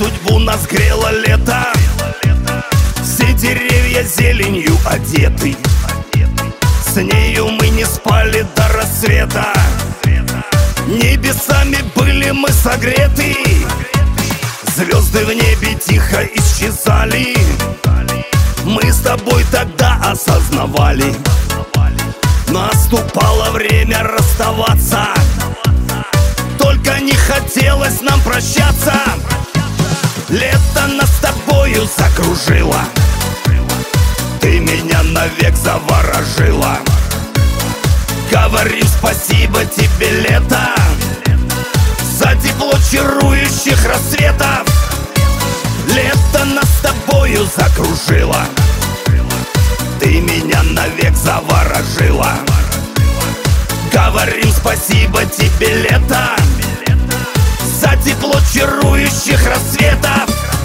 судьбу нас грело лето. Все деревья зеленью одеты, с нею мы не спали до рассвета. Небесами были мы согреты, звезды в небе тихо исчезали. Мы с тобой тогда осознавали, наступало время расставаться. Только не хотелось нам прощаться. Лето нас с тобою закружило, ты меня навек заворожила. Говорим спасибо тебе, лето, за тепло чарующих рассветов. Лето нас с тобою закружило, ты меня навек заворожила. Говорим спасибо тебе, лето, за тепло чарующих рассветов.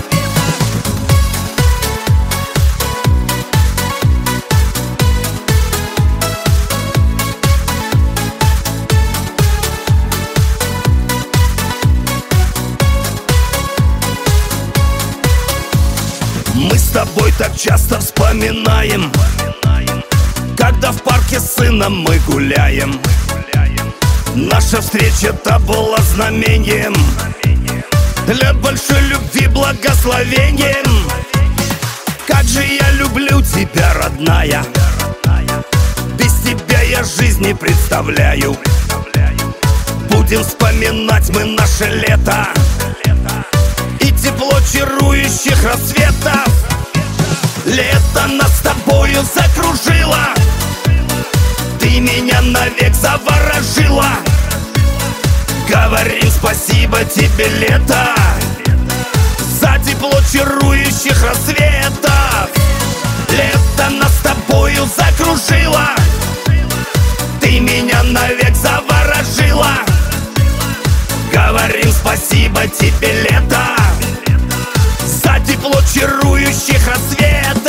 Мы с тобой так часто вспоминаем, когда в парке с сыном мы гуляем. Наша встреча-то была знамением для большой любви, благословением. Как же я люблю тебя, родная, без тебя я жизнь не представляю. Будем вспоминать мы наше лето и тепло чарующих рассветов. Лето нас с тобою закружило, ты меня навек заворожила. Говорим спасибо тебе, лето, за тепло чарующих рассветов. Лето нас с тобою закружило, ты меня навек заворожила. Говорим спасибо тебе, лето, за тепло чарующих рассветов.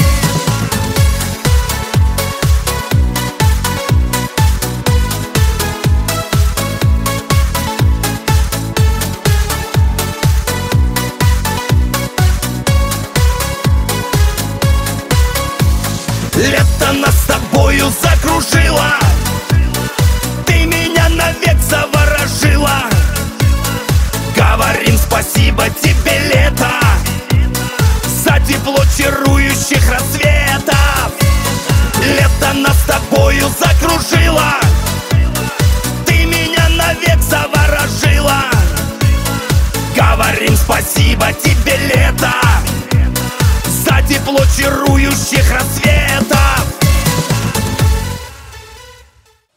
Лето нас с тобою закружило, ты меня навек заворожила. Говорим спасибо тебе, лето, за тепло чарующих рассветов. Лето нас с тобою закружило,